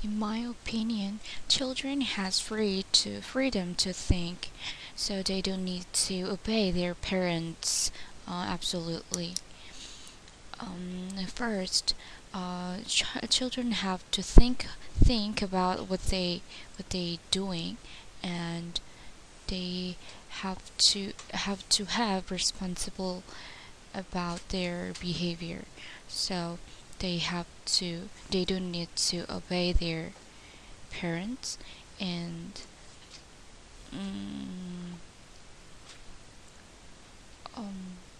In my opinion, children has freedom to think, so they don't need to obey their parents. Absolutely. First, children have to think about what they doing, and they have responsible about their behavior. So they don't need to obey their parents, and mm, um,